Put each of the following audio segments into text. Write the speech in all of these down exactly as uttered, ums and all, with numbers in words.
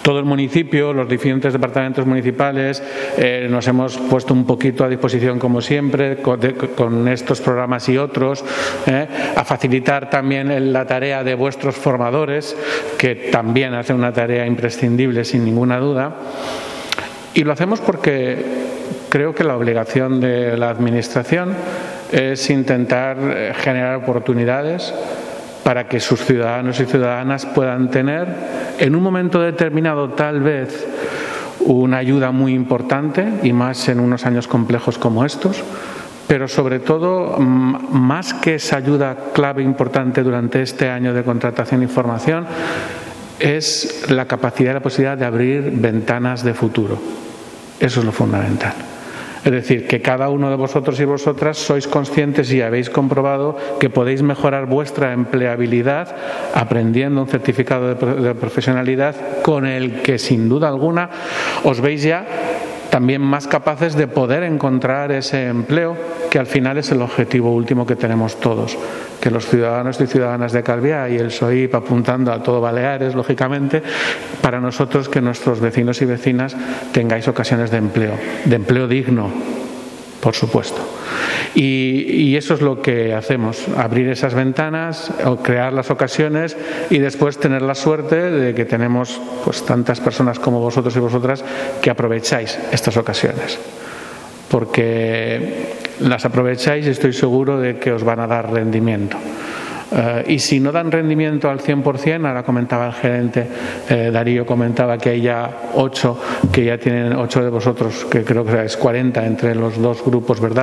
todo el municipio, los diferentes departamentos municipales, eh, nos hemos puesto un poquito a disposición, como siempre, con, de, con estos programas y otros, eh, a facilitar también la tarea de vuestros formadores, que también hacen una tarea imprescindible, sin ninguna duda. Y lo hacemos porque creo que la obligación de la Administración es intentar generar oportunidades para que sus ciudadanos y ciudadanas puedan tener, en un momento determinado tal vez, una ayuda muy importante, y más en unos años complejos como estos, pero sobre todo, más que esa ayuda clave importante durante este año de contratación y formación, es la capacidad y la posibilidad de abrir ventanas de futuro. Eso es lo fundamental. Es decir, que cada uno de vosotros y vosotras sois conscientes y habéis comprobado que podéis mejorar vuestra empleabilidad aprendiendo un certificado de profesionalidad con el que, sin duda alguna, os veis ya también más capaces de poder encontrar ese empleo, que al final es el objetivo último que tenemos todos. Que los ciudadanos y ciudadanas de Calviá y el S O I P, apuntando a todo Baleares, lógicamente, para nosotros, que nuestros vecinos y vecinas tengáis ocasiones de empleo, de empleo digno, por supuesto. Y, y eso es lo que hacemos, abrir esas ventanas, o crear las ocasiones, y después tener la suerte de que tenemos pues tantas personas como vosotros y vosotras que aprovecháis estas ocasiones. Porque las aprovecháis y estoy seguro de que os van a dar rendimiento. Uh, y si no dan rendimiento al cien por cien, ahora comentaba el gerente, eh, Darío comentaba que hay ya ocho, que ya tienen ocho de vosotros, que creo que es cuarenta entre los dos grupos, ¿verdad?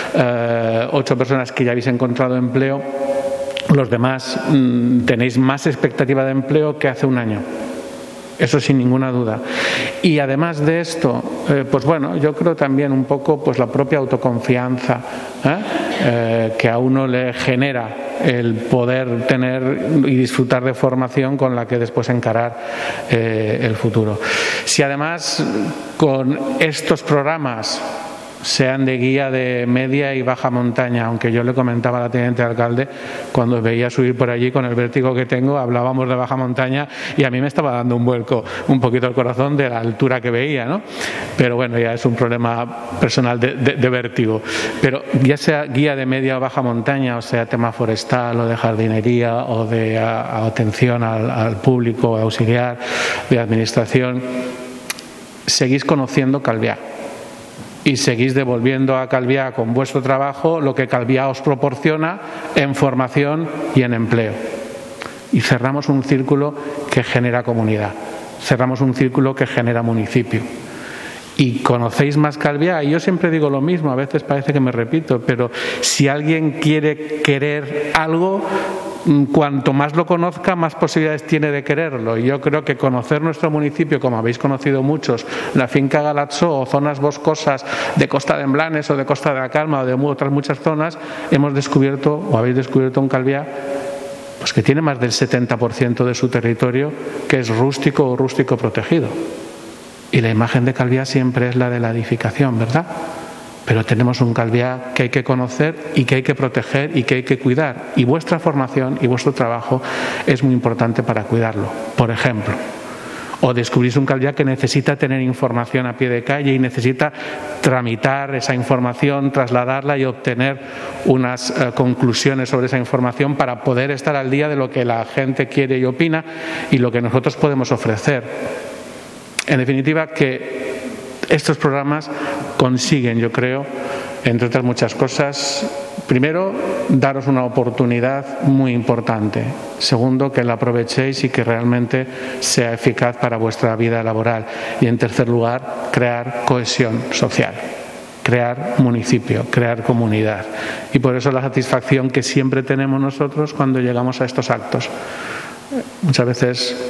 Uh, ocho personas que ya habéis encontrado empleo. Los demás mmm, tenéis más expectativa de empleo que hace un año. Eso sin ninguna duda. Y además de esto, eh, pues bueno, yo creo también un poco pues la propia autoconfianza ¿eh? Eh, que a uno le genera el poder tener y disfrutar de formación con la que después encarar eh, el futuro. Si además con estos programas, sean de guía de media y baja montaña, aunque yo le comentaba a la teniente alcalde, cuando veía subir por allí con el vértigo que tengo, hablábamos de baja montaña y a mí me estaba dando un vuelco un poquito el corazón de la altura que veía, ¿no? Pero bueno, ya es un problema personal de, de, de vértigo. Pero ya sea guía de media o baja montaña, o sea tema forestal o de jardinería o de a, a atención al, al público, auxiliar, de administración, seguís conociendo Calviá. Y seguís devolviendo a Calviá con vuestro trabajo lo que Calviá os proporciona en formación y en empleo. Y cerramos un círculo que genera comunidad, cerramos un círculo que genera municipio. Y conocéis más Calviá, y yo siempre digo lo mismo, a veces parece que me repito, pero si alguien quiere querer algo, cuanto más lo conozca, más posibilidades tiene de quererlo. Y yo creo que conocer nuestro municipio, como habéis conocido muchos, la finca Galatzó o zonas boscosas de Costa de Emblanes o de Costa de la Calma o de otras muchas zonas, hemos descubierto, o habéis descubierto un Calviá, pues que tiene más del setenta por ciento de su territorio que es rústico o rústico protegido. Y la imagen de Calviá siempre es la de la edificación, ¿verdad? Pero tenemos un Calviá que hay que conocer y que hay que proteger y que hay que cuidar. Y vuestra formación y vuestro trabajo es muy importante para cuidarlo, por ejemplo. O descubrís un Calviá que necesita tener información a pie de calle y necesita tramitar esa información, trasladarla y obtener unas eh, conclusiones sobre esa información para poder estar al día de lo que la gente quiere y opina y lo que nosotros podemos ofrecer. En definitiva, que estos programas consiguen, yo creo, entre otras muchas cosas, primero, daros una oportunidad muy importante. Segundo, que la aprovechéis y que realmente sea eficaz para vuestra vida laboral. Y en tercer lugar, crear cohesión social, crear municipio, crear comunidad. Y por eso la satisfacción que siempre tenemos nosotros cuando llegamos a estos actos. Muchas veces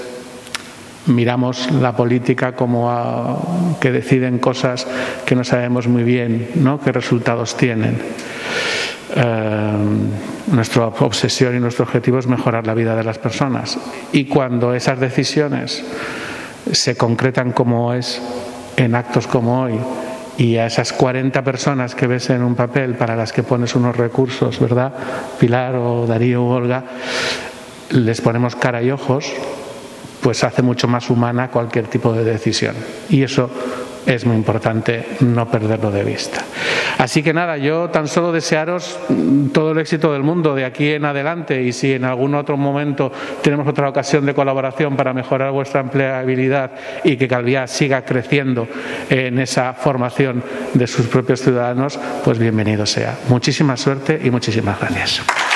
miramos la política como a, que deciden cosas que no sabemos muy bien, ¿no?, qué resultados tienen. Eh, nuestra obsesión y nuestro objetivo es mejorar la vida de las personas. Y cuando esas decisiones se concretan como es, en actos como hoy, y a esas cuarenta personas que ves en un papel para las que pones unos recursos, ¿verdad?, Pilar o Darío o Olga, les ponemos cara y ojos, pues hace mucho más humana cualquier tipo de decisión. Y eso es muy importante no perderlo de vista. Así que nada, yo tan solo desearos todo el éxito del mundo de aquí en adelante, y si en algún otro momento tenemos otra ocasión de colaboración para mejorar vuestra empleabilidad y que Calviá siga creciendo en esa formación de sus propios ciudadanos, pues bienvenido sea. Muchísima suerte y muchísimas gracias.